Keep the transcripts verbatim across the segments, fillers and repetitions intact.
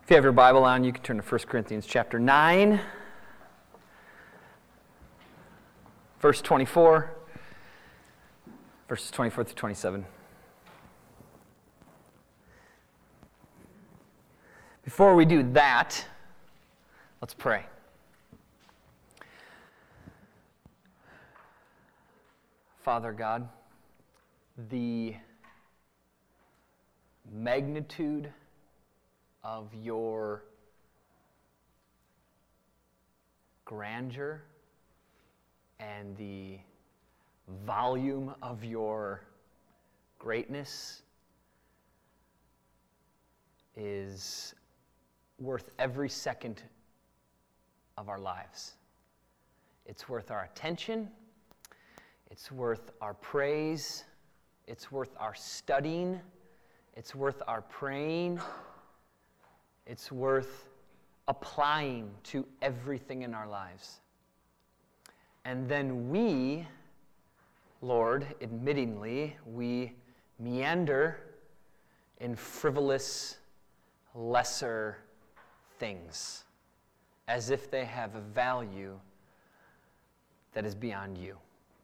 If you have your Bible on, you can turn to First Corinthians chapter nine, verse twenty-four, verses twenty-four through twenty-seven. Before we do that, let's pray. Father God, the magnitude of your grandeur and the volume of your greatness is worth every second of our lives. It's worth our attention. It's worth our praise. It's worth our studying. It's worth our praying. It's worth applying to everything in our lives. And then we, Lord, admittingly, we meander in frivolous, lesser things, as if they have a value that is beyond you.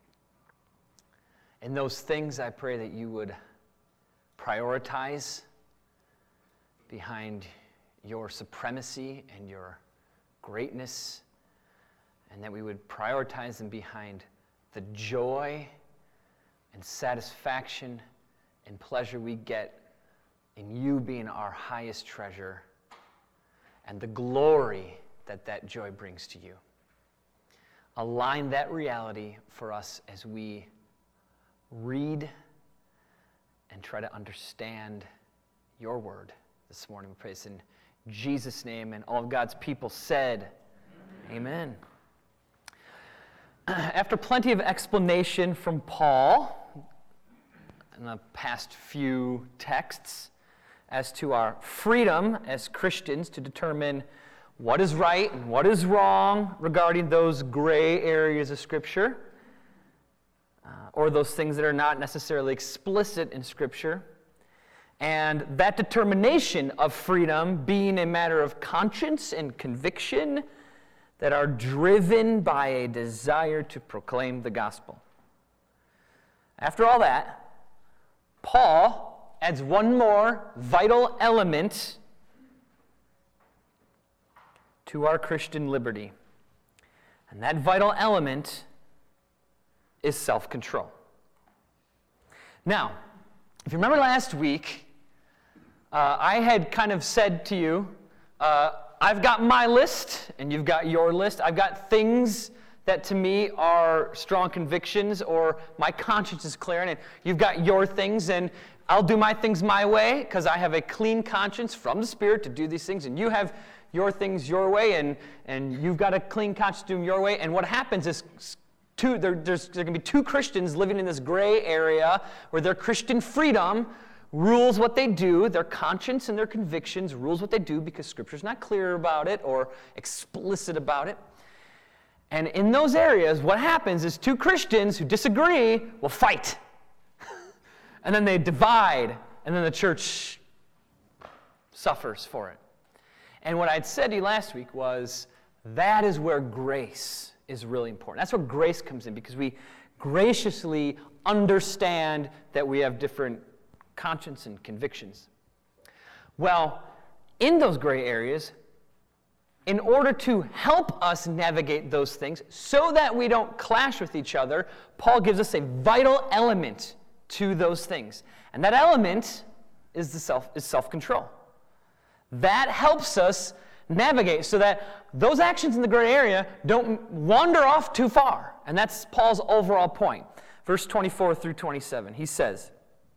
In those things, I pray that you would prioritize behind your supremacy and your greatness, and that we would prioritize them behind the joy and satisfaction and pleasure we get in you being our highest treasure and the glory that that joy brings to you. Align that reality for us as we read and try to understand your word this morning. We pray this in Jesus' name, and all of God's people said, Amen. Amen. After plenty of explanation from Paul in the past few texts as to our freedom as Christians to determine what is right and what is wrong regarding those gray areas of Scripture, uh, or those things that are not necessarily explicit in Scripture, and that determination of freedom being a matter of conscience and conviction that are driven by a desire to proclaim the gospel. After all that, Paul adds one more vital element to our Christian liberty. And that vital element is self-control. Now, if you remember last week, uh, I had kind of said to you, uh, I've got my list, and you've got your list. I've got things that to me are strong convictions, or my conscience is clear, and you've got your things, and I'll do my things my way, because I have a clean conscience from the Spirit to do these things, and you have your things your way, and, and you've got a clean conscience to do them your way. And what happens is two, there, there's there can be two Christians living in this gray area where their Christian freedom rules what they do, their conscience and their convictions rules what they do because Scripture's not clear about it or explicit about it. And in those areas, what happens is two Christians who disagree will fight. And then they divide, and then the church suffers for it. And what I'd said to you last week was, that is where grace is really important. That's where grace comes in, because we graciously understand that we have different conscience and convictions. Well, in those gray areas, in order to help us navigate those things so that we don't clash with each other, Paul gives us a vital element to those things. And that element is the self is self-control. That helps us navigate so that those actions in the gray area don't wander off too far. And that's Paul's overall point. Verse twenty-four through twenty-seven, he says,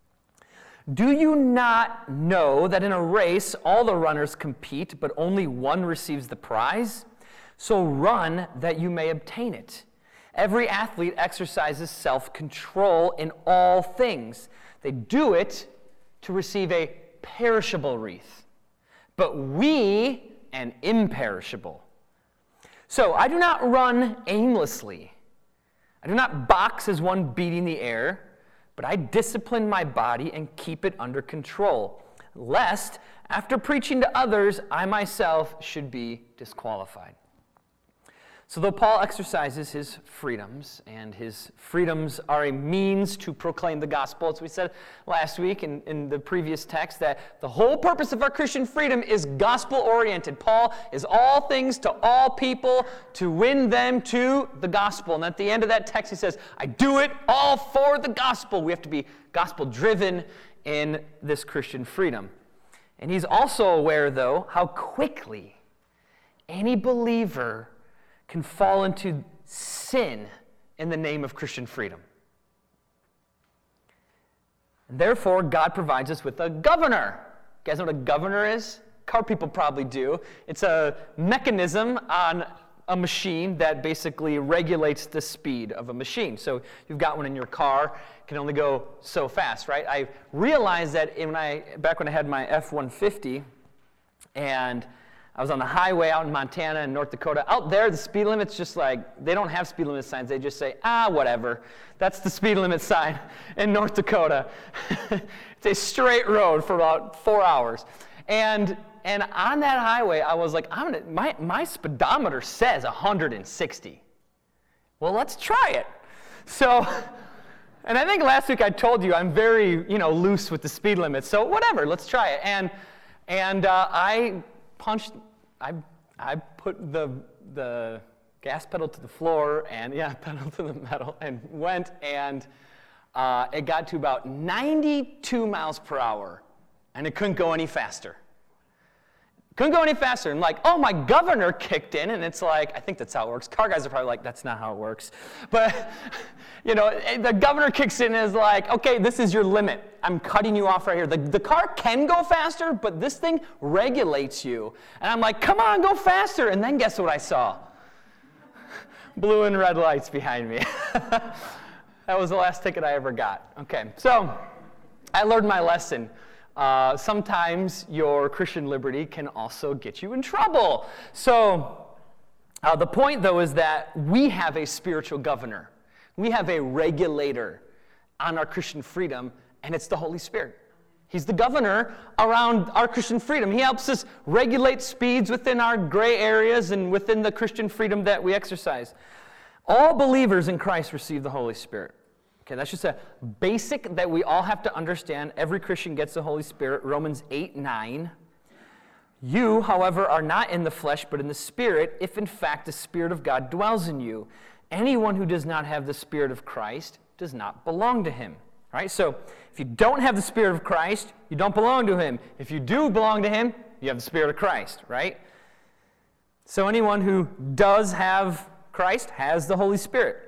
"Do you not know that in a race all the runners compete, but only one receives the prize? So run that you may obtain it. Every athlete exercises self-control in all things. They do it to receive a perishable wreath, but we an imperishable. So I do not run aimlessly. I do not box as one beating the air, but I discipline my body and keep it under control, lest, after preaching to others, I myself should be disqualified. So though Paul exercises his freedoms, and his freedoms are a means to proclaim the gospel, as we said last week in, in the previous text, that the whole purpose of our Christian freedom is gospel-oriented. Paul is all things to all people to win them to the gospel. And at the end of that text he says, I do it all for the gospel. We have to be gospel-driven in this Christian freedom. And he's also aware, though, how quickly any believer can fall into sin in the name of Christian freedom. And therefore, God provides us with a governor. You guys know what a governor is? Car people probably do. It's a mechanism on a machine that basically regulates the speed of a machine. So you've got one in your car, it can only go so fast, right? I realized that when I, back when I had my F one fifty, and I was on the highway out in Montana and North Dakota. Out there, the speed limit's just like, they don't have speed limit signs. They just say, ah, whatever. That's the speed limit sign in North Dakota. It's a straight road for about four hours. And and on that highway, I was like, I'm gonna, my, my speedometer says one hundred sixty. Well, let's try it. So, and I think last week I told you I'm very, you know, loose with the speed limit. So whatever, let's try it. And and uh, I punched, I I put the the gas pedal to the floor and yeah, pedal to the metal and went and uh, it got to about ninety-two miles per hour and it couldn't go any faster. Couldn't go any faster. And like, oh, my governor kicked in, and it's like, I think that's how it works. Car guys are probably like, that's not how it works. But, you know, the governor kicks in and is like, okay, this is your limit. I'm cutting you off right here. The, the car can go faster, but this thing regulates you. And I'm like, come on, go faster. And then guess what I saw? Blue and red lights behind me. That was the last ticket I ever got. Okay, so I learned my lesson. Uh, sometimes your Christian liberty can also get you in trouble. So uh, the point, though, is that we have a spiritual governor. We have a regulator on our Christian freedom, and it's the Holy Spirit. He's the governor around our Christian freedom. He helps us regulate speeds within our gray areas and within the Christian freedom that we exercise. All believers in Christ receive the Holy Spirit. Okay, that's just a basic that we all have to understand. Every Christian gets the Holy Spirit. Romans eight nine. You, however, are not in the flesh, but in the Spirit, if in fact the Spirit of God dwells in you. Anyone who does not have the Spirit of Christ does not belong to him. All right, so if you don't have the Spirit of Christ, you don't belong to him. If you do belong to him, you have the Spirit of Christ, right? So anyone who does have Christ has the Holy Spirit.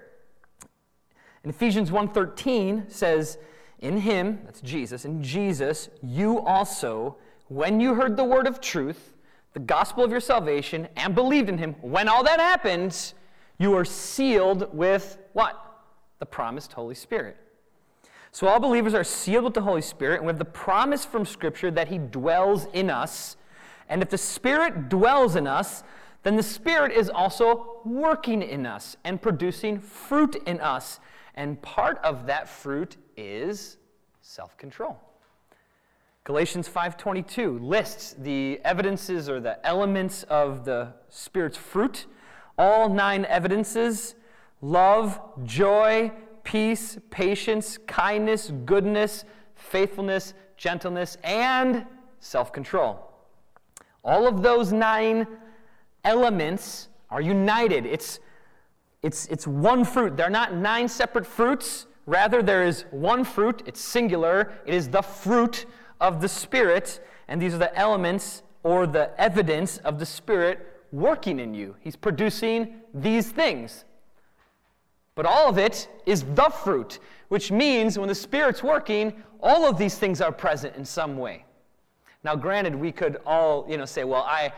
And Ephesians one thirteen says, in him, that's Jesus, in Jesus, you also, when you heard the word of truth, the gospel of your salvation, and believed in him, when all that happens, you are sealed with what? The promised Holy Spirit. So all believers are sealed with the Holy Spirit, and we have the promise from Scripture that he dwells in us. And if the Spirit dwells in us, then the Spirit is also working in us and producing fruit in us. And part of that fruit is self-control. Galatians five twenty-two lists the evidences or the elements of the Spirit's fruit. All nine evidences: love, joy, peace, patience, kindness, goodness, faithfulness, gentleness, and self-control. All of those nine elements are united. It's It's, it's one fruit. They're not nine separate fruits. Rather, there is one fruit. It's singular. It is the fruit of the Spirit. And these are the elements or the evidence of the Spirit working in you. He's producing these things. But all of it is the fruit, which means when the Spirit's working, all of these things are present in some way. Now, granted, we could all, you know, say, well, I,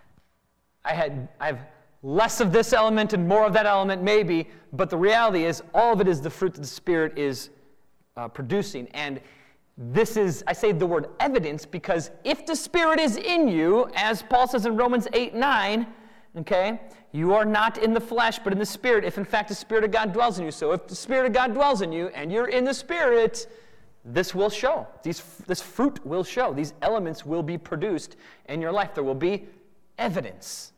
I had, I've less of this element and more of that element, maybe, but the reality is all of it is the fruit that the Spirit is uh, producing. And this is, I say the word evidence, because if the Spirit is in you, as Paul says in Romans eight nine, okay, you are not in the flesh, but in the Spirit, if in fact the Spirit of God dwells in you. So if the Spirit of God dwells in you and you're in the Spirit, this will show. These, this fruit will show. These elements will be produced in your life. There will be evidence.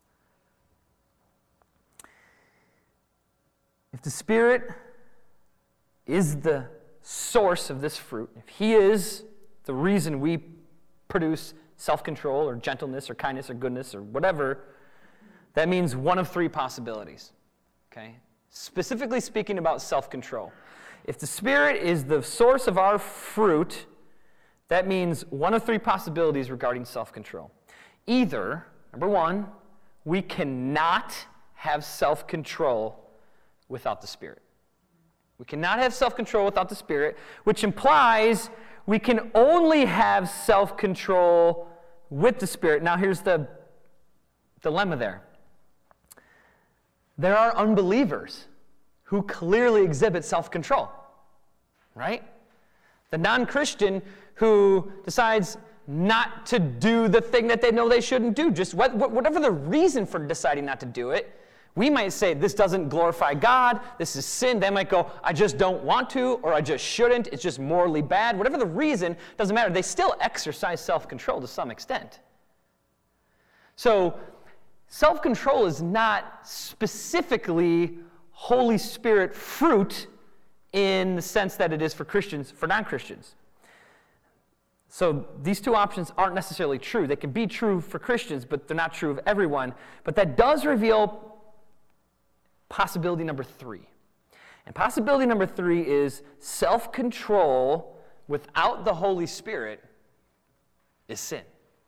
If the Spirit is the source of this fruit, if He is the reason we produce self-control or gentleness or kindness or goodness or whatever, that means one of three possibilities. Okay? Specifically speaking about self-control. If the Spirit is the source of our fruit, that means one of three possibilities regarding self-control. Either, number one, we cannot have self-control without the Spirit. We cannot have self-control without the Spirit, which implies we can only have self-control with the Spirit. Now here's the dilemma there. There are unbelievers who clearly exhibit self-control, right? The non-Christian who decides not to do the thing that they know they shouldn't do, just whatever the reason for deciding not to do it. We might say, this doesn't glorify God, this is sin. They might go, I just don't want to, or I just shouldn't, it's just morally bad. Whatever the reason, doesn't matter. They still exercise self-control to some extent. So, self-control is not specifically Holy Spirit fruit in the sense that it is for Christians, for non-Christians. So these two options aren't necessarily true. They can be true for Christians, but they're not true of everyone. But that does reveal possibility number three. And possibility number three is self-control without the Holy Spirit is sin.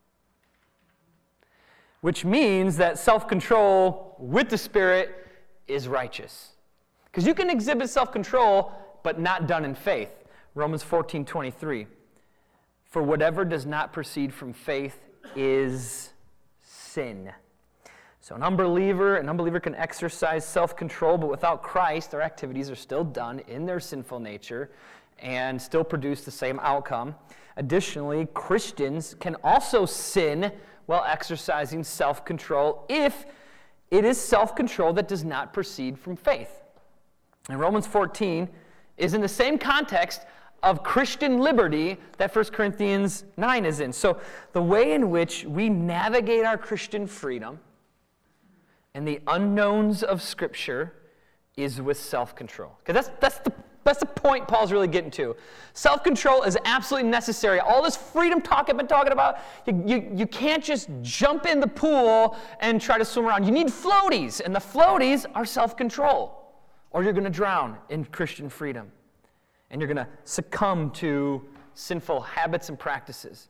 Which means that self-control with the Spirit is righteous. Because you can exhibit self-control, but not done in faith. Romans fourteen twenty-three. For whatever does not proceed from faith is sin. So an unbeliever, an unbeliever can exercise self-control, but without Christ, their activities are still done in their sinful nature and still produce the same outcome. Additionally, Christians can also sin while exercising self-control if it is self-control that does not proceed from faith. And Romans fourteen is in the same context of Christian liberty that First Corinthians nine is in. So the way in which we navigate our Christian freedom and the unknowns of Scripture is with self-control. Because that's, that's, the, that's the point Paul's really getting to. Self-control is absolutely necessary. All this freedom talk I've been talking about, you, you, you can't just jump in the pool and try to swim around. You need floaties, and the floaties are self-control, or you're going to drown in Christian freedom. And you're going to succumb to sinful habits and practices.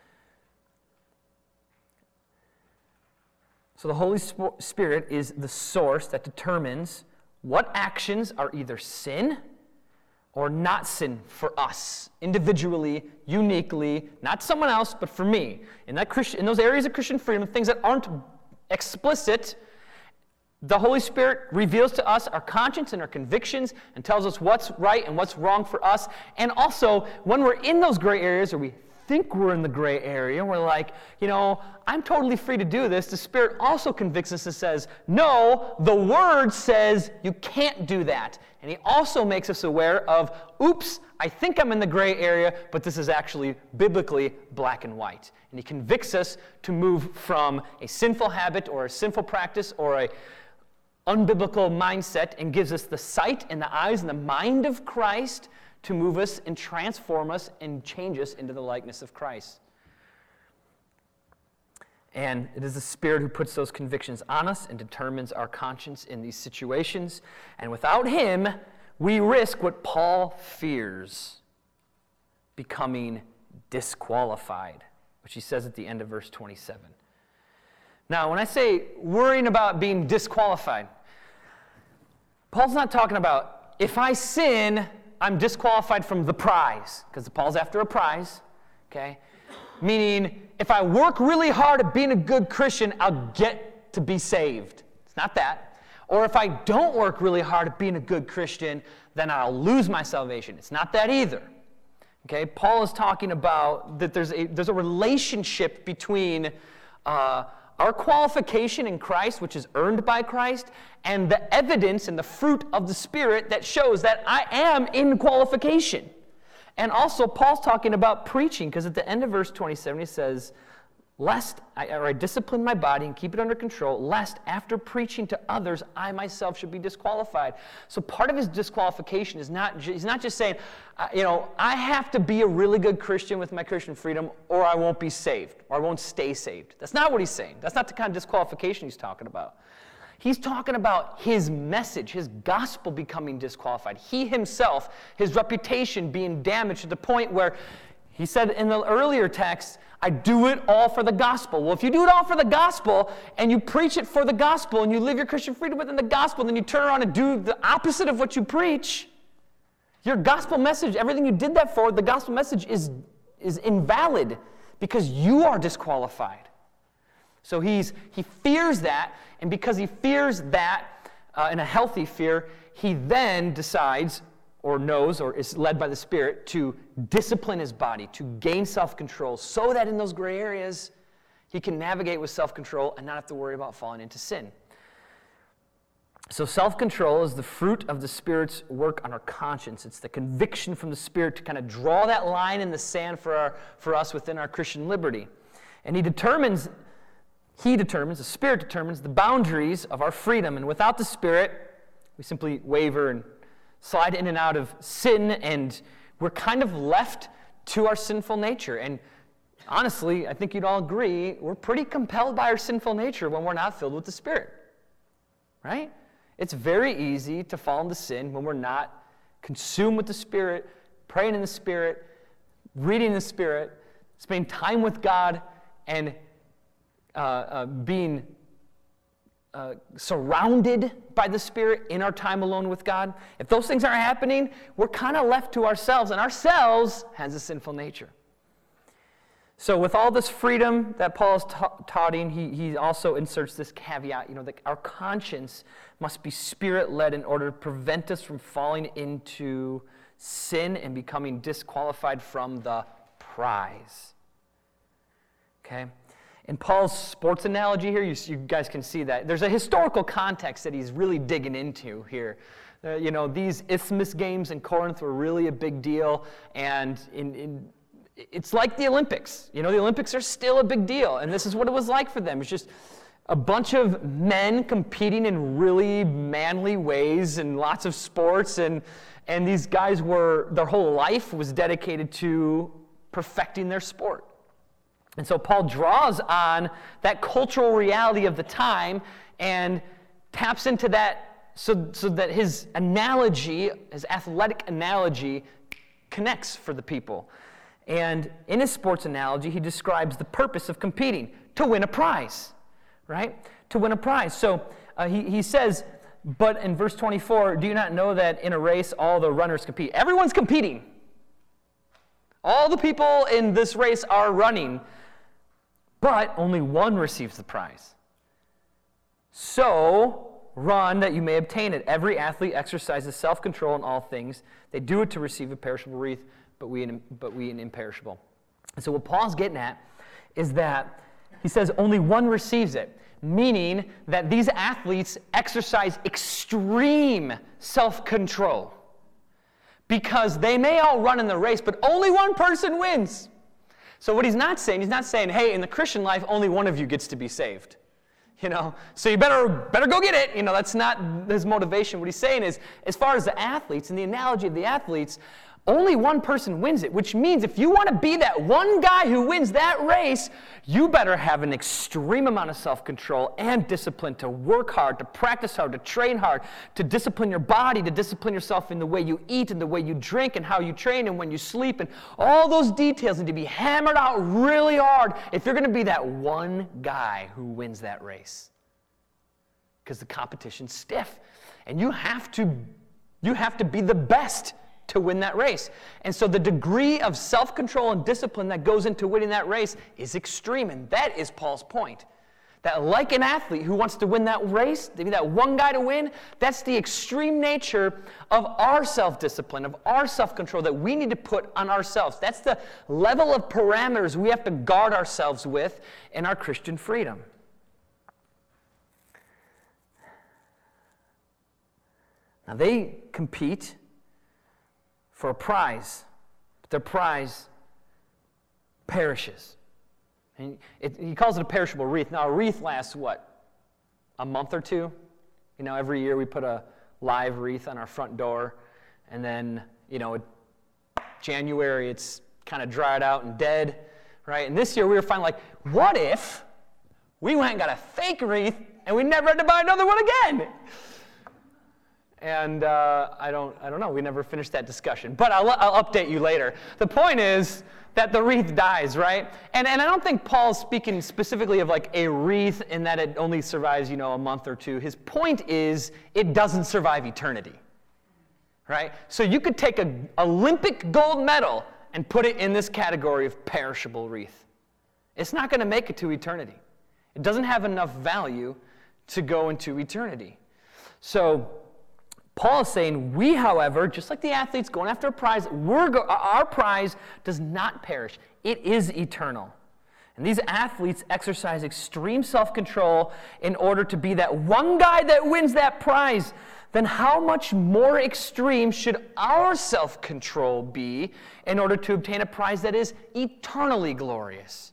So the Holy Spirit is the source that determines what actions are either sin or not sin for us, individually, uniquely, not someone else, but for me. In that Christian, in those areas of Christian freedom, things that aren't explicit, the Holy Spirit reveals to us our conscience and our convictions and tells us what's right and what's wrong for us. And also, when we're in those gray areas, or we think we're in the gray area, we're like, you know, I'm totally free to do this. The Spirit also convicts us and says, no, the Word says you can't do that. And He also makes us aware of, oops, I think I'm in the gray area, but this is actually biblically black and white. And He convicts us to move from a sinful habit or a sinful practice or a unbiblical mindset and gives us the sight and the eyes and the mind of Christ to move us and transform us and change us into the likeness of Christ. And it is the Spirit who puts those convictions on us and determines our conscience in these situations. And without Him, we risk what Paul fears, becoming disqualified, which he says at the end of verse twenty-seven. Now, when I say worrying about being disqualified, Paul's not talking about if I sin, I'm disqualified from the prize, because Paul's after a prize, okay? Meaning, if I work really hard at being a good Christian, I'll get to be saved. It's not that. Or if I don't work really hard at being a good Christian, then I'll lose my salvation. It's not that either. Okay? Paul is talking about that there's a, there's a relationship between uh, our qualification in Christ, which is earned by Christ, and the evidence and the fruit of the Spirit that shows that I am in qualification. And also, Paul's talking about preaching, because at the end of verse twenty-seven, he says, lest I, or I discipline my body and keep it under control, lest after preaching to others, I myself should be disqualified. So part of his disqualification is not, he's not just saying, uh, you know, I have to be a really good Christian with my Christian freedom, or I won't be saved, or I won't stay saved. That's not what he's saying. That's not the kind of disqualification he's talking about. He's talking about his message, his gospel becoming disqualified. He himself, his reputation being damaged to the point where he said in the earlier text, I do it all for the gospel. Well, if you do it all for the gospel, and you preach it for the gospel, and you live your Christian freedom within the gospel, then you turn around and do the opposite of what you preach, your gospel message, everything you did that for, the gospel message is, is invalid because you are disqualified. So he's he fears that, and because he fears that, uh, in a healthy fear, he then decides, or knows, or is led by the Spirit, to discipline his body, to gain self-control, so that in those gray areas, he can navigate with self-control and not have to worry about falling into sin. So self-control is the fruit of the Spirit's work on our conscience. It's the conviction from the Spirit to kind of draw that line in the sand for our for us within our Christian liberty. And he determines, he determines, the Spirit determines the boundaries of our freedom. And without the Spirit, we simply waver and slide in and out of sin, and we're kind of left to our sinful nature. And honestly, I think you'd all agree, we're pretty compelled by our sinful nature when we're not filled with the Spirit, right? It's very easy to fall into sin when we're not consumed with the Spirit, praying in the Spirit, reading in the Spirit, spending time with God, and uh, uh, being Uh, surrounded by the Spirit in our time alone with God. If those things aren't happening, we're kind of left to ourselves, and ourselves has a sinful nature. So with all this freedom that Paul is ta- touting, he, he also inserts this caveat, you know, that our conscience must be Spirit-led in order to prevent us from falling into sin and becoming disqualified from the prize. Okay? In Paul's sports analogy here, you, you guys can see that. There's a historical context that he's really digging into here. Uh, you know, these Isthmus games in Corinth were really a big deal, and in, in, it's like the Olympics. You know, the Olympics are still a big deal, and this is what it was like for them. It's just a bunch of men competing in really manly ways in lots of sports, and, and these guys were, their whole life was dedicated to perfecting their sport. And so Paul draws on that cultural reality of the time and taps into that so, so that his analogy, his athletic analogy, connects for the people. And in his sports analogy, he describes the purpose of competing, to win a prize, right? To win a prize. So uh, he, he says, but in verse twenty-four, do you not know that in a race all the runners compete? Everyone's competing. All the people in this race are running, but only one receives the prize. So, run that you may obtain it. Every athlete exercises self-control in all things. They do it to receive a perishable wreath, but we an, but we an imperishable. And so what Paul's getting at is that he says only one receives it, meaning that these athletes exercise extreme self-control because they may all run in the race, but only one person wins. So what he's not saying, he's not saying, hey, in the Christian life, only one of you gets to be saved. You know, so you better better go get it. You know, that's not his motivation. What he's saying is, as far as the athletes, and the analogy of the athletes, only one person wins it, which means if you want to be that one guy who wins that race, you better have an extreme amount of self-control and discipline to work hard, to practice hard, to train hard, to discipline your body, to discipline yourself in the way you eat and the way you drink and how you train and when you sleep, and all those details need to be hammered out really hard if you're going to be that one guy who wins that race. Because the competition's stiff, and you have to, you have to be the best to win that race. And so the degree of self-control and discipline that goes into winning that race is extreme. And that is Paul's point. That like an athlete who wants to win that race, to be that one guy to win, that's the extreme nature of our self-discipline, of our self-control that we need to put on ourselves. That's the level of parameters we have to guard ourselves with in our Christian freedom. Now they compete for a prize. their prize perishes. And it, he calls it a perishable wreath. Now, a wreath lasts what? A month or two? You know, every year we put a live wreath on our front door, and then, you know, January it's kind of dried out and dead, right? And this year we were finally like, what if we went and got a fake wreath and we never had to buy another one again? And uh, I don't, I don't know. We never finished that discussion, but I'll, I'll update you later. The point is that the wreath dies, right? And and I don't think Paul's speaking specifically of like a wreath in that it only survives, you know, a month or two. His point is it doesn't survive eternity, right? So you could take an Olympic gold medal and put it in this category of perishable wreath. It's not going to make it to eternity. It doesn't have enough value to go into eternity. So Paul is saying, we, however, just like the athletes going after a prize, we're go- our prize does not perish. It is eternal. And these athletes exercise extreme self-control in order to be that one guy that wins that prize. Then how much more extreme should our self-control be in order to obtain a prize that is eternally glorious?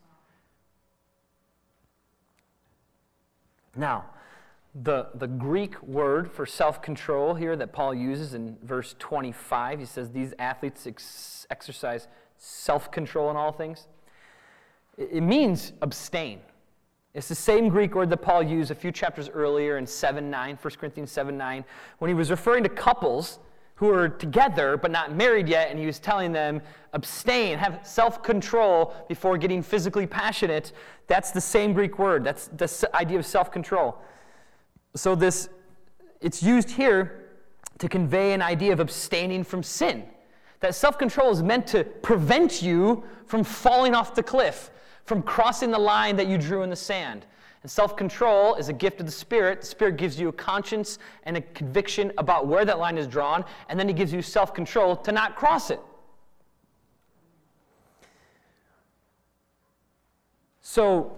Now, The, the Greek word for self-control here that Paul uses in verse twenty-five, he says these athletes ex- exercise self-control in all things. It, it means abstain. It's the same Greek word that Paul used a few chapters earlier in seven nine, First Corinthians seven nine, when he was referring to couples who are together but not married yet, and he was telling them, abstain, have self-control before getting physically passionate. That's the same Greek word. That's the idea of self-control. So this, it's used here to convey an idea of abstaining from sin. That self-control is meant to prevent you from falling off the cliff, from crossing the line that you drew in the sand. And self-control is a gift of the Spirit. The Spirit gives you a conscience and a conviction about where that line is drawn, and then He gives you self-control to not cross it. So,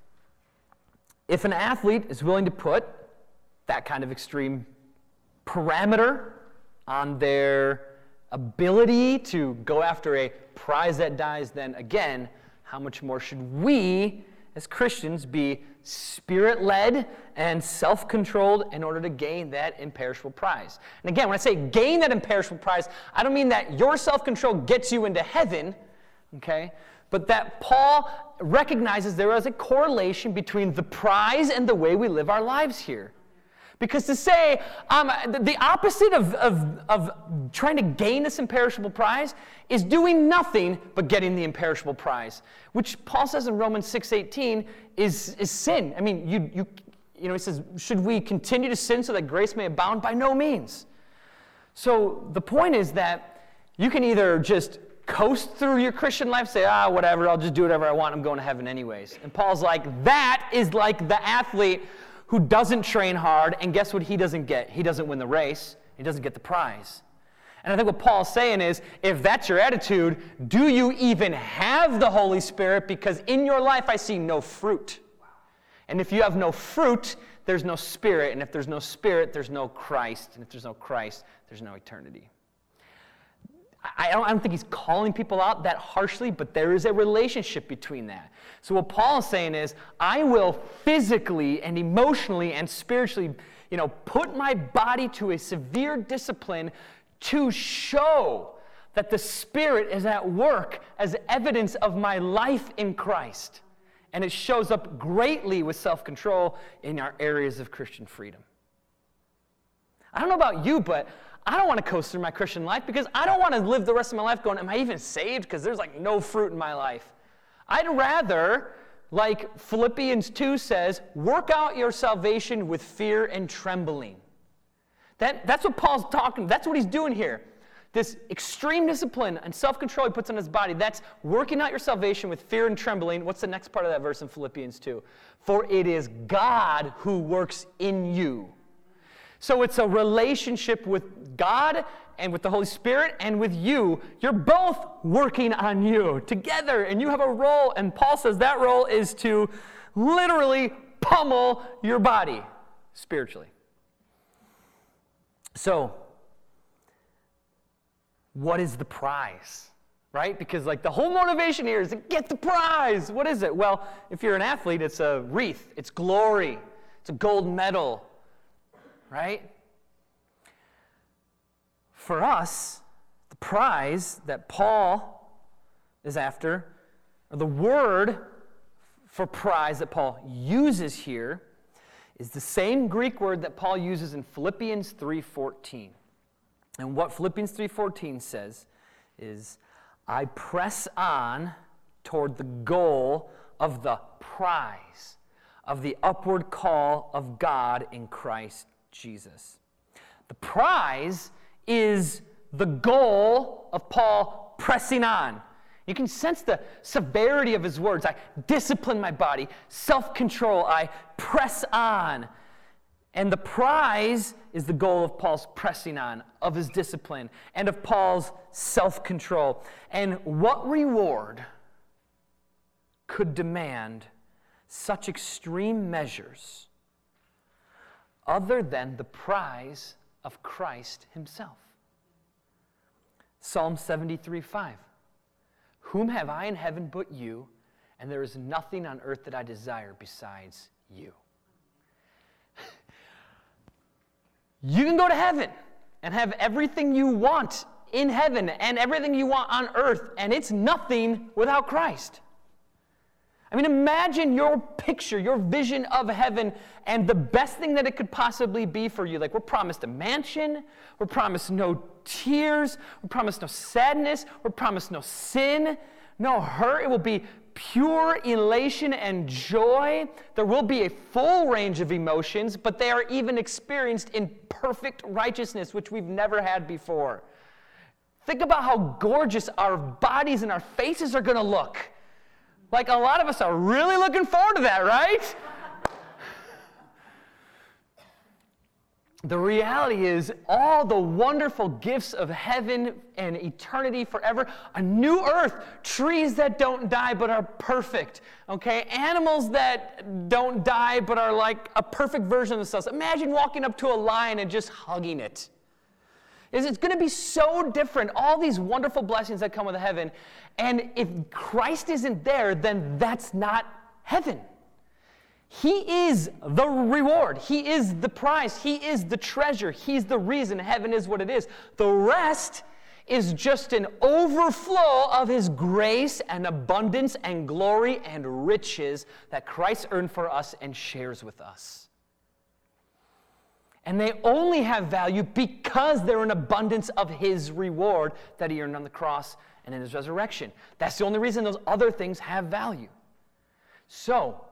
if an athlete is willing to put that kind of extreme parameter on their ability to go after a prize that dies, then again, how much more should we as Christians be Spirit-led and self-controlled in order to gain that imperishable prize? And again, when I say gain that imperishable prize, I don't mean that your self-control gets you into heaven, okay? But that Paul recognizes there is a correlation between the prize and the way we live our lives here. Because to say um, the opposite of, of, of trying to gain this imperishable prize is doing nothing but getting the imperishable prize, which Paul says in Romans six eighteen is, is sin. I mean, you, you, you know, he says, should we continue to sin so that grace may abound? By no means. So the point is that you can either just coast through your Christian life, say, ah, whatever, I'll just do whatever I want, I'm going to heaven anyways. And Paul's like, that is like the athlete who doesn't train hard, and guess what he doesn't get? He doesn't win the race. He doesn't get the prize. And I think what Paul's saying is, if that's your attitude, do you even have the Holy Spirit? Because in your life I see no fruit. And if you have no fruit, there's no Spirit. And if there's no Spirit, there's no Christ. And if there's no Christ, there's no eternity. I don't, I don't think he's calling people out that harshly, but there is a relationship between that. So what Paul is saying is, I will physically and emotionally and spiritually, you know, put my body to a severe discipline to show that the Spirit is at work as evidence of my life in Christ. And it shows up greatly with self-control in our areas of Christian freedom. I don't know about you, but I don't want to coast through my Christian life because I don't want to live the rest of my life going, am I even saved? Because there's like no fruit in my life. I'd rather, like Philippians two says, work out your salvation with fear and trembling. That, that's what Paul's talking, that's what he's doing here. This extreme discipline and self-control he puts on his body, that's working out your salvation with fear and trembling. What's the next part of that verse in Philippians two? For it is God who works in you. So it's a relationship with God and with the Holy Spirit and with you. You're both working on you together, and you have a role. And Paul says that role is to literally pummel your body spiritually. So, what is the prize? right? Because like the whole motivation here is to get the prize. What is it? Well, if you're an athlete, it's a wreath. It's glory. It's a gold medal, right? For us, the prize that Paul is after, or the word for prize that Paul uses here, is the same Greek word that Paul uses in Philippians three fourteen. And what Philippians three fourteen says is, I press on toward the goal of the prize of the upward call of God in Christ Jesus. The prize is the goal of Paul pressing on. You can sense the severity of his words. I discipline my body, self-control, I press on. And the prize is the goal of Paul's pressing on, of his discipline, and of Paul's self-control. And what reward could demand such extreme measures other than the prize of Christ himself? Psalm seventy-three five. Whom have I in heaven but you, and there is nothing on earth that I desire besides you. You can go to heaven and have everything you want in heaven and everything you want on earth, and it's nothing without Christ. I mean, imagine your picture, your vision of heaven, and the best thing that it could possibly be for you. Like, we're promised a mansion, we're promised no tears, we're promised no sadness, we're promised no sin, no hurt. It will be pure elation and joy. There will be a full range of emotions, but they are even experienced in perfect righteousness, which we've never had before. Think about how gorgeous our bodies and our faces are going to look. Like, a lot of us are really looking forward to that, right? The reality is all the wonderful gifts of heaven and eternity forever, a new earth, trees that don't die but are perfect, okay? Animals that don't die but are like a perfect version of themselves. Imagine walking up to a lion and just hugging it. It's going to be so different, all these wonderful blessings that come with heaven. And if Christ isn't there, then that's not heaven. He is the reward. He is the prize. He is the treasure. He's the reason heaven is what it is. The rest is just an overflow of his grace and abundance and glory and riches that Christ earned for us and shares with us. And they only have value because they're an abundance of his reward that he earned on the cross and in his resurrection. That's the only reason those other things have value. So,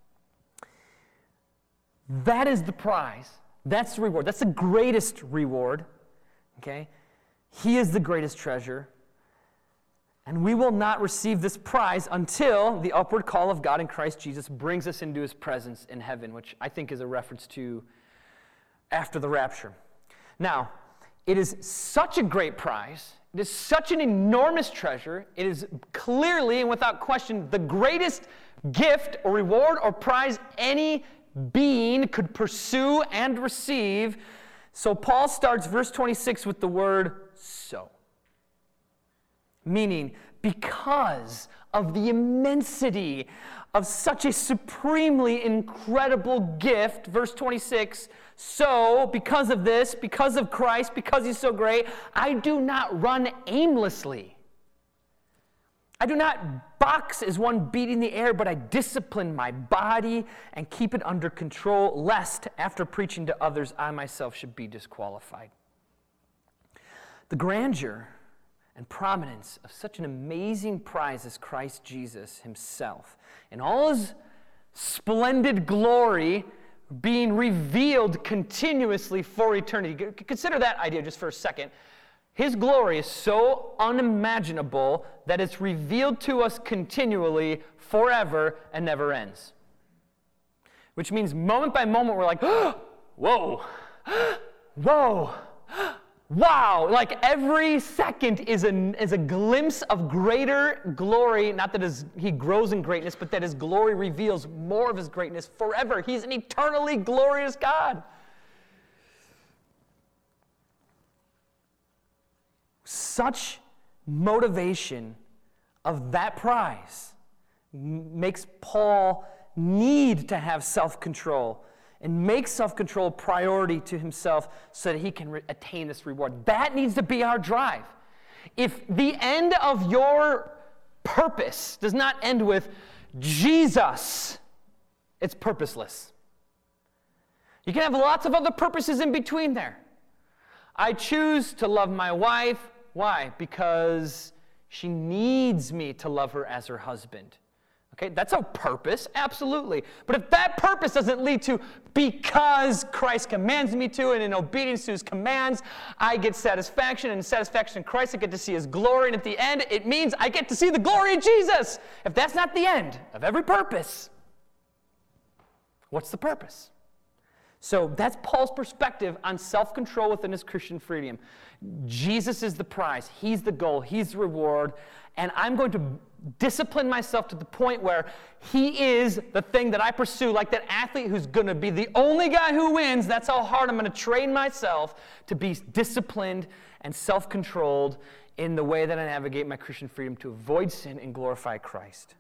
that is the prize. That's the reward. That's the greatest reward. Okay? He is the greatest treasure. And we will not receive this prize until the upward call of God in Christ Jesus brings us into his presence in heaven, which I think is a reference to after the rapture. Now, it is such a great prize. It is such an enormous treasure. It is clearly and without question the greatest gift or reward or prize any being could pursue and receive. So Paul starts verse twenty-six with the word so. Meaning, because of the immensity of such a supremely incredible gift, verse twenty-six, so because of this, because of Christ, because he's so great, I do not run aimlessly. I do not box as one beating the air, but I discipline my body and keep it under control, lest, after preaching to others, I myself should be disqualified. The grandeur and prominence of such an amazing prize as Christ Jesus himself, in all his splendid glory being revealed continuously for eternity. Consider that idea just for a second. His glory is so unimaginable that it's revealed to us continually, forever, and never ends. Which means moment by moment we're like, oh, whoa, whoa, wow. Like every second is a, is a glimpse of greater glory. Not that his, he grows in greatness, but that his glory reveals more of his greatness forever. He's an eternally glorious God. Such motivation of that prize makes Paul need to have self-control and make self-control a priority to himself so that he can re- attain this reward. That needs to be our drive. If the end of your purpose does not end with Jesus, it's purposeless. You can have lots of other purposes in between there. I choose to love my wife. Why? Because she needs me to love her as her husband. Okay, that's a purpose, absolutely. But if that purpose doesn't lead to because Christ commands me to, and in obedience to his commands, I get satisfaction, and in satisfaction in Christ, I get to see his glory, and at the end, it means I get to see the glory of Jesus. If that's not the end of every purpose, what's the purpose? So that's Paul's perspective on self-control within his Christian freedom. Jesus is the prize. He's the goal. He's the reward. And I'm going to discipline myself to the point where he is the thing that I pursue, like that athlete who's going to be the only guy who wins. That's how hard I'm going to train myself to be disciplined and self-controlled in the way that I navigate my Christian freedom to avoid sin and glorify Christ.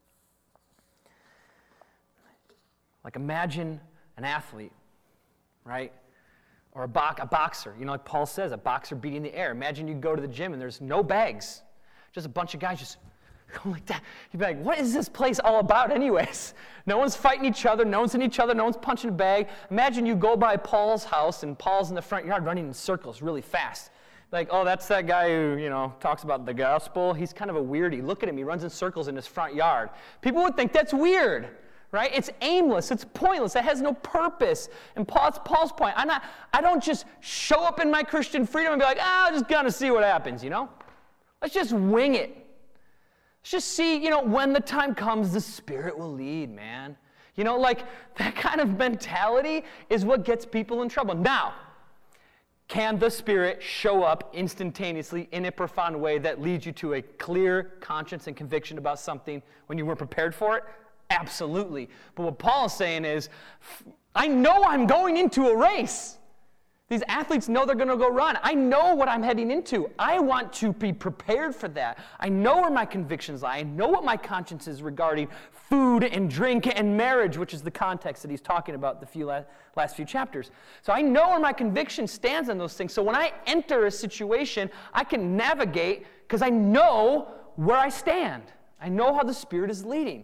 Like imagine an athlete, right? Or a, bo- a boxer. You know, like Paul says, a boxer beating the air. Imagine you go to the gym and there's no bags. Just a bunch of guys just going like that. You'd be like, what is this place all about anyways? No one's fighting each other. No one's in each other. No one's punching a bag. Imagine you go by Paul's house and Paul's in the front yard running in circles really fast. Like, oh, that's that guy who, you know, talks about the gospel. He's kind of a weirdie. Look at him. He runs in circles in his front yard. People would think that's weird. Right? It's aimless. It's pointless. It has no purpose. And Paul's, Paul's point, I'm not, I don't just show up in my Christian freedom and be like, ah, I'm just going to see what happens, you know? Let's just wing it. Let's just see, you know, when the time comes, the Spirit will lead, man. You know, like that kind of mentality is what gets people in trouble. Now, can the Spirit show up instantaneously in a profound way that leads you to a clear conscience and conviction about something when you weren't prepared for it? Absolutely. But what Paul is saying is, I know I'm going into a race. These athletes know they're going to go run. I know what I'm heading into. I want to be prepared for that. I know where my convictions lie. I know what my conscience is regarding food and drink and marriage, which is the context that he's talking about the few last, last few chapters. So I know where my conviction stands on those things. So when I enter a situation, I can navigate because I know where I stand. I know how the Spirit is leading.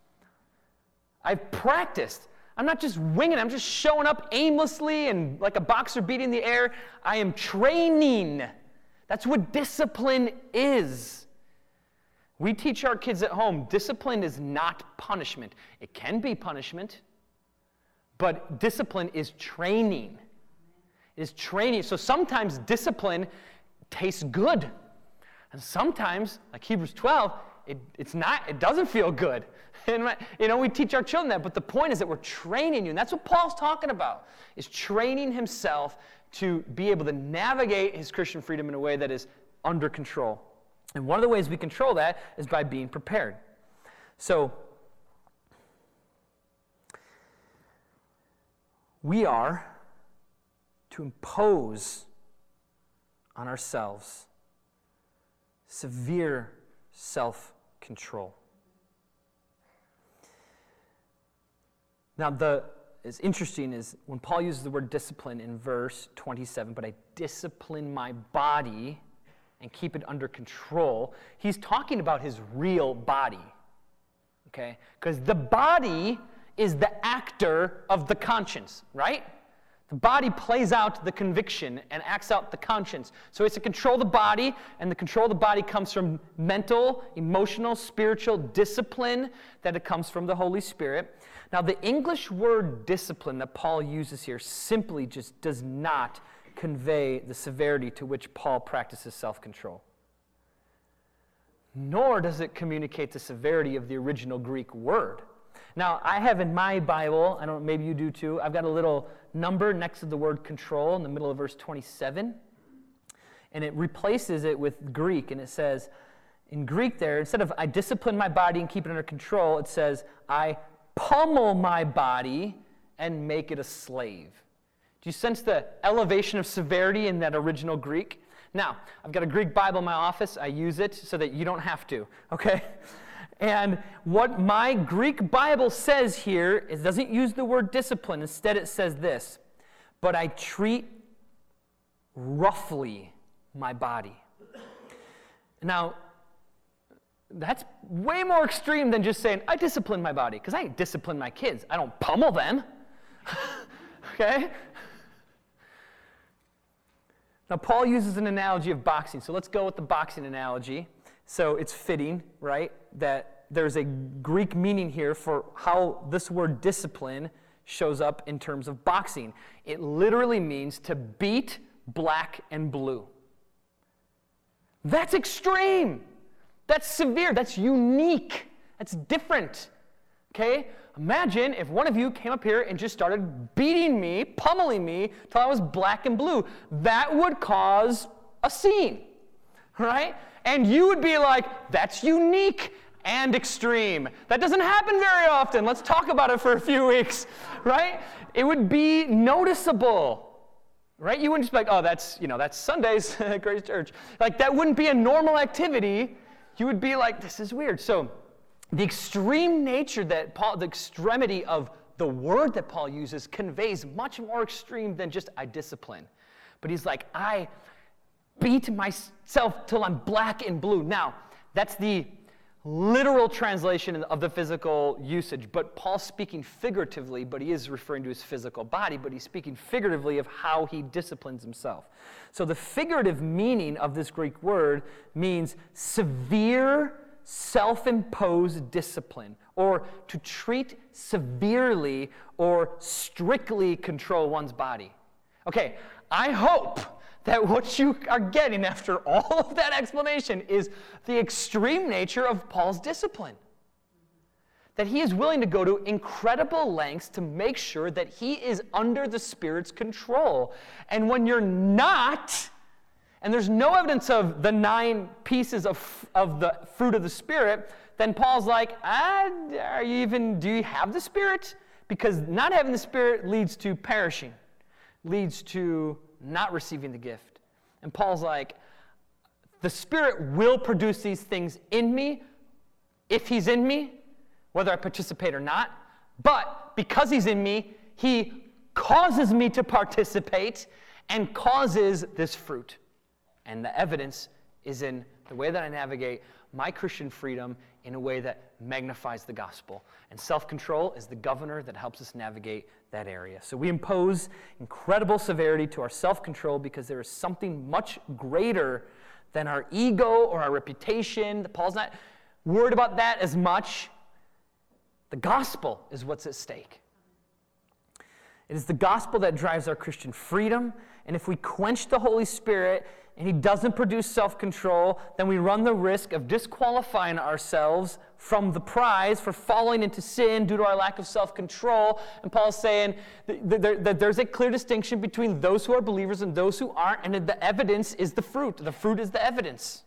I've practiced. I'm not just winging it. I'm just showing up aimlessly and like a boxer beating the air. I am training. That's what discipline is. We teach our kids at home, discipline is not punishment. It can be punishment, but discipline is training. It is training. So sometimes discipline tastes good. And sometimes, like Hebrews twelve, it, it's not, it doesn't feel good. And, you know, we teach our children that, but the point is that we're training you, and that's what Paul's talking about, is training himself to be able to navigate his Christian freedom in a way that is under control. And one of the ways we control that is by being prepared. So, we are to impose on ourselves severe self-control. Now, the is interesting is when Paul uses the word discipline in verse twenty-seven, but I discipline my body and keep it under control, he's talking about his real body, okay? Because the body is the actor of the conscience, right? The body plays out the conviction and acts out the conscience. So it's to control the body, and the control of the body comes from mental, emotional, spiritual discipline that it comes from the Holy Spirit. Now, the English word discipline that Paul uses here simply just does not convey the severity to which Paul practices self-control. Nor does it communicate the severity of the original Greek word. Now, I have in my Bible, I don't know, maybe you do too, I've got a little number next to the word control in the middle of verse twenty-seven, and it replaces it with Greek, and it says, in Greek there, instead of I discipline my body and keep it under control, it says, I pummel my body and make it a slave. Do you sense the elevation of severity in that original Greek? Now, I've got a Greek Bible in my office. I use it so that you don't have to, okay? And what my Greek Bible says here is it doesn't use the word discipline. Instead, it says this, but I treat roughly my body. Now, that's way more extreme than just saying, I discipline my body, because I discipline my kids. I don't pummel them, okay? Now, Paul uses an analogy of boxing, so let's go with the boxing analogy. So it's fitting, right, that there's a Greek meaning here for how this word discipline shows up in terms of boxing. It literally means to beat black and blue. That's extreme. That's severe. That's unique. That's different. Okay? Imagine if one of you came up here and just started beating me, pummeling me, till I was black and blue. That would cause a scene, right? And you would be like, that's unique and extreme. That doesn't happen very often. Let's talk about it for a few weeks, right? It would be noticeable, right? You wouldn't just be like, oh, that's, you know, that's Sundays at Grace Church. Like, that wouldn't be a normal activity. You would be like, this is weird. So the extreme nature that Paul, the extremity of the word that Paul uses conveys much more extreme than just I discipline. But he's like, I beat myself till I'm black and blue. Now, that's the literal translation of the physical usage, but Paul's speaking figuratively, but he is referring to his physical body, but he's speaking figuratively of how he disciplines himself. So the figurative meaning of this Greek word means severe, self-imposed discipline, or to treat severely or strictly control one's body. Okay, I hope that what you are getting after all of that explanation is the extreme nature of Paul's discipline. That he is willing to go to incredible lengths to make sure that he is under the Spirit's control. And when you're not, and there's no evidence of the nine pieces of, of the fruit of the Spirit, then Paul's like, ah, are you even, do you have the Spirit? Because not having the Spirit leads to perishing, leads to not receiving the gift. And Paul's like, the Spirit will produce these things in me, if he's in me, whether I participate or not. But because he's in me, he causes me to participate and causes this fruit. And the evidence is in the way that I navigate my Christian freedom in a way that magnifies the gospel. And self-control is the governor that helps us navigate that area. So we impose incredible severity to our self-control because there is something much greater than our ego or our reputation. Paul's not worried about that as much. The gospel is what's at stake. It is the gospel that drives our Christian freedom. And if we quench the Holy Spirit and he doesn't produce self-control, then we run the risk of disqualifying ourselves from the prize for falling into sin due to our lack of self-control. And Paul's saying that there's a clear distinction between those who are believers and those who aren't, and the evidence is the fruit. The fruit is the evidence.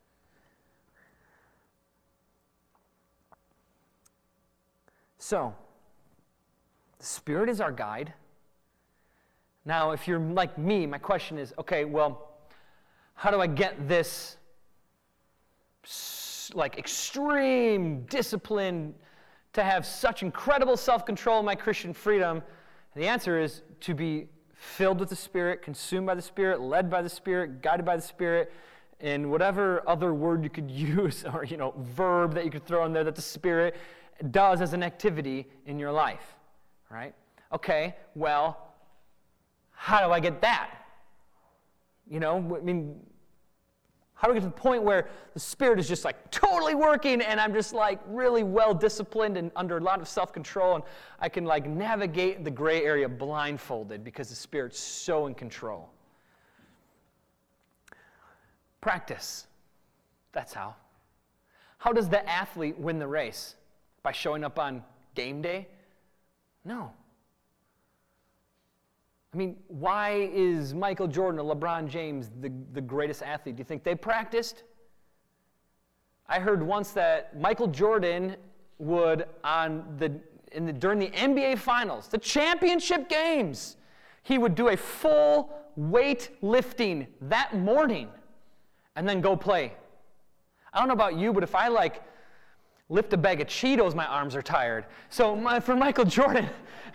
So, the Spirit is our guide. Now, if you're like me, my question is, okay, well, how do I get this like extreme discipline to have such incredible self-control in my Christian freedom? And the answer is to be filled with the Spirit, consumed by the Spirit, led by the Spirit, guided by the Spirit, and whatever other word you could use or, you know, verb that you could throw in there that the Spirit does as an activity in your life, right? Okay, well, how do I get that? You know, I mean, how do we get to the point where the Spirit is just like totally working and I'm just like really well disciplined and under a lot of self-control and I can like navigate the gray area blindfolded because the Spirit's so in control? Practice. That's how. How does the athlete win the race? By showing up on game day? No. I mean, why is Michael Jordan or LeBron James the, the greatest athlete? Do you think they practiced? I heard once that Michael Jordan would, on the, in the during the N B A Finals, the championship games, he would do a full weight lifting that morning and then go play. I don't know about you, but if I like lift a bag of Cheetos, my arms are tired. So my, for Michael Jordan,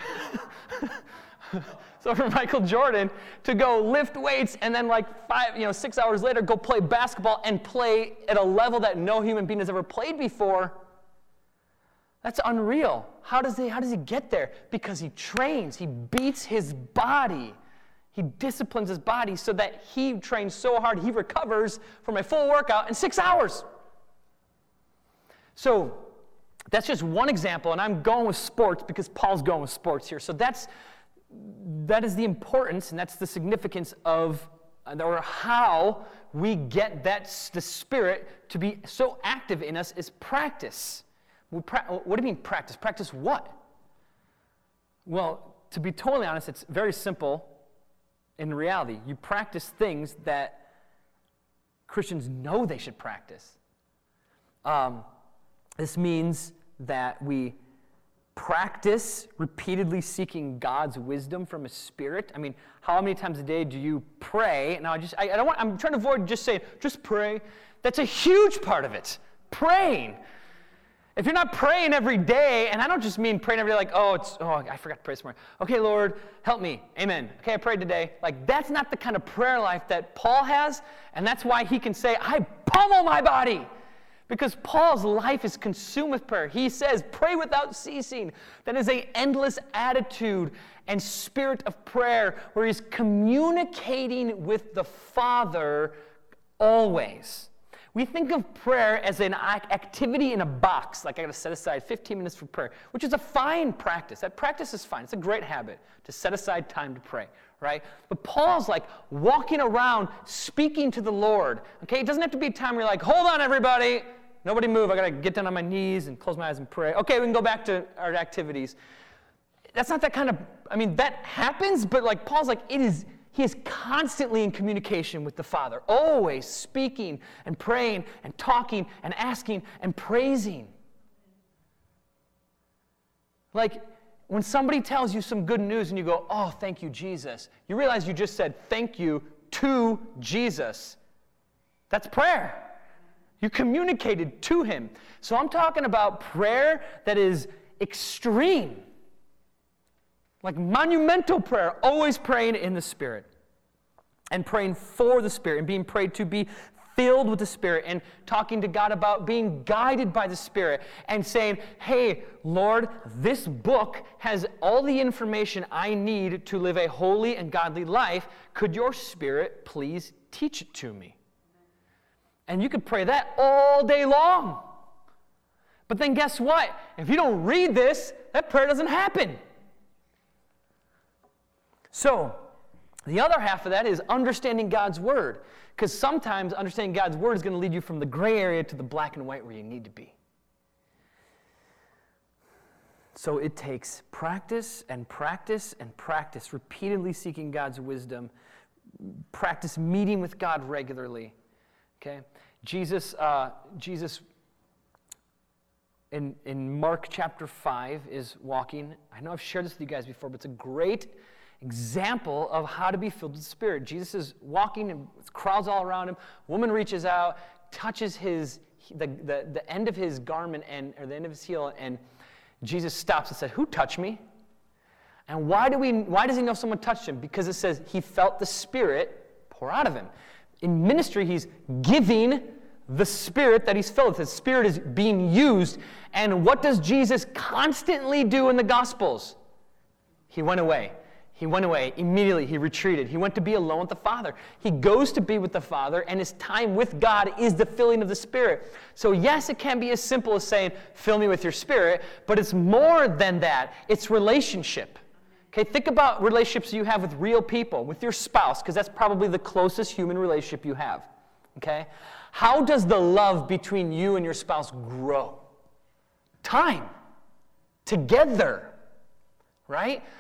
so for Michael Jordan to go lift weights and then like five, you know, six hours later go play basketball and play at a level that no human being has ever played before, that's unreal. How does he, how does he get there? Because he trains. He beats his body. He disciplines his body so that he trains so hard he recovers from a full workout in six hours. So that's just one example, and I'm going with sports because Paul's going with sports here. So that's that is the importance, and that's the significance of, or how we get that the Spirit to be so active in us is practice. We pra- what do you mean practice? Practice what? Well, to be totally honest, it's very simple. In reality, you practice things that Christians know they should practice. Um, this means that we practice repeatedly seeking God's wisdom from His Spirit. I mean, how many times a day do you pray? Now, I just I, I don't want. I'm trying to avoid just saying just pray. That's a huge part of it. Praying. If you're not praying every day, and I don't just mean praying every day like, oh, it's, oh, I forgot to pray this morning. Okay, Lord, help me. Amen. Okay, I prayed today. Like, that's not the kind of prayer life that Paul has, and that's why he can say, I pummel my body. Because Paul's life is consumed with prayer. He says, pray without ceasing. That is an endless attitude and spirit of prayer where he's communicating with the Father always. We think of prayer as an activity in a box, like I got to set aside fifteen minutes for prayer, which is a fine practice. That practice is fine. It's a great habit to set aside time to pray, right? But Paul's like walking around speaking to the Lord, okay? It doesn't have to be a time where you're like, hold on, everybody. Nobody move. I got to get down on my knees and close my eyes and pray. Okay, we can go back to our activities. That's not that kind of, I mean, that happens, but like Paul's like, it is... He is constantly in communication with the Father, always speaking and praying and talking and asking and praising. Like when somebody tells you some good news and you go, oh, thank you, Jesus, you realize you just said thank you to Jesus. That's prayer. You communicated to Him. So I'm talking about prayer that is extreme. Like monumental prayer, always praying in the Spirit and praying for the Spirit and being prayed to be filled with the Spirit and talking to God about being guided by the Spirit and saying, hey, Lord, this book has all the information I need to live a holy and godly life. Could your Spirit please teach it to me? And you could pray that all day long. But then guess what? If you don't read this, that prayer doesn't happen. So, the other half of that is understanding God's Word. Because sometimes understanding God's Word is going to lead you from the gray area to the black and white where you need to be. So it takes practice and practice and practice, repeatedly seeking God's wisdom, practice meeting with God regularly. Okay? Jesus, uh, Jesus in, in Mark chapter five is walking. I know I've shared this with you guys before, but it's a great example of how to be filled with the Spirit. Jesus is walking and crowds all around him. Woman reaches out, touches his the, the, the end of his garment and or the end of his heel, and Jesus stops and said, "Who touched me?" And why do we why does he know someone touched him? Because it says he felt the Spirit pour out of him. In ministry, he's giving the Spirit that he's filled with. His Spirit is being used. And what does Jesus constantly do in the Gospels? He went away. He went away immediately. He retreated. He went to be alone with the Father. He goes to be with the Father, and his time with God is the filling of the Spirit. So yes, it can be as simple as saying, fill me with your Spirit, but it's more than that. It's relationship. Okay, think about relationships you have with real people, with your spouse, because that's probably the closest human relationship you have. Okay? How does the love between you and your spouse grow? Time. Together. Right?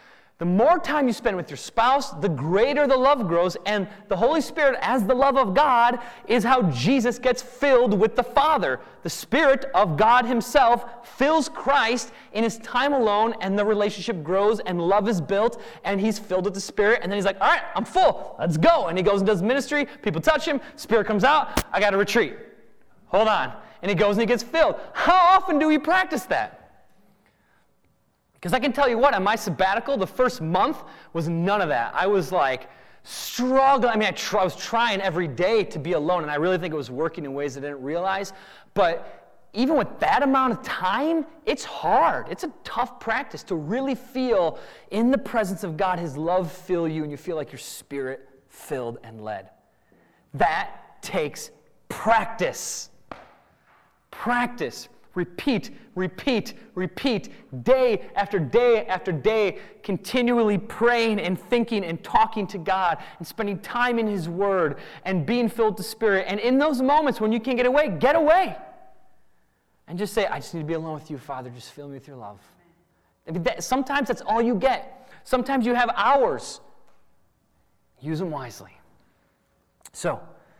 The more time you spend with your spouse, the greater the love grows, and the Holy Spirit, as the love of God, is how Jesus gets filled with the Father. The Spirit of God himself fills Christ in his time alone, and the relationship grows, and love is built, and he's filled with the Spirit, and then he's like, all right, I'm full, let's go. And he goes and does ministry, people touch him, Spirit comes out, I got to retreat. Hold on. And he goes and he gets filled. How often do we practice that? Because I can tell you what, on my sabbatical, the first month was none of that. I was like struggling. I mean, I, tr- I was trying every day to be alone, and I really think it was working in ways I didn't realize. But even with that amount of time, it's hard. It's a tough practice to really feel in the presence of God, his love fill you, and you feel like you're Spirit-filled and led. That takes practice. Practice. Repeat, repeat, repeat, day after day after day, continually praying and thinking and talking to God and spending time in his word and being filled with the Spirit. And in those moments when you can't get away, get away. And just say, I just need to be alone with you, Father. Just fill me with your love. I mean, that, sometimes that's all you get. Sometimes you have hours. Use them wisely. So,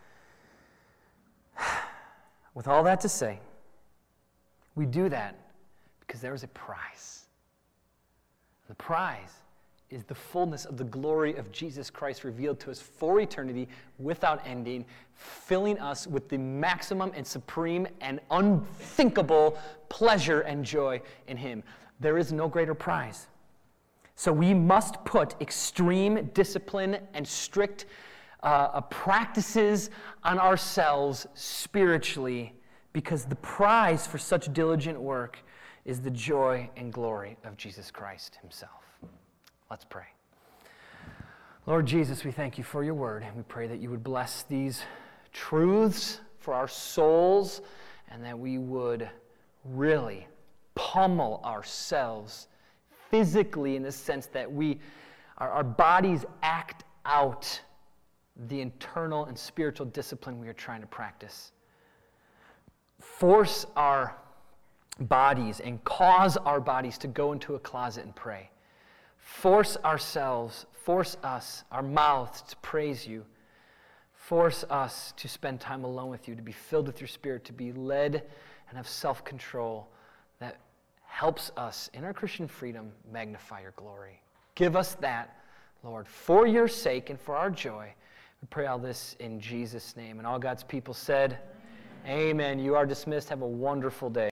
with all that to say, we do that because there is a prize. The prize is the fullness of the glory of Jesus Christ revealed to us for eternity without ending, filling us with the maximum and supreme and unthinkable pleasure and joy in him. There is no greater prize. So we must put extreme discipline and strict uh, practices on ourselves spiritually, because the prize for such diligent work is the joy and glory of Jesus Christ himself. Let's pray. Lord Jesus, we thank you for your word, and we pray that you would bless these truths for our souls, and that we would really pummel ourselves physically, in the sense that we, our, our bodies act out the internal and spiritual discipline we are trying to practice. Force our bodies and cause our bodies to go into a closet and pray. Force ourselves, force us, our mouths to praise you. Force us to spend time alone with you, to be filled with your Spirit, to be led and have self-control that helps us in our Christian freedom magnify your glory. Give us that, Lord, for your sake and for our joy. We pray all this in Jesus' name. And all God's people said, amen. You are dismissed. Have a wonderful day.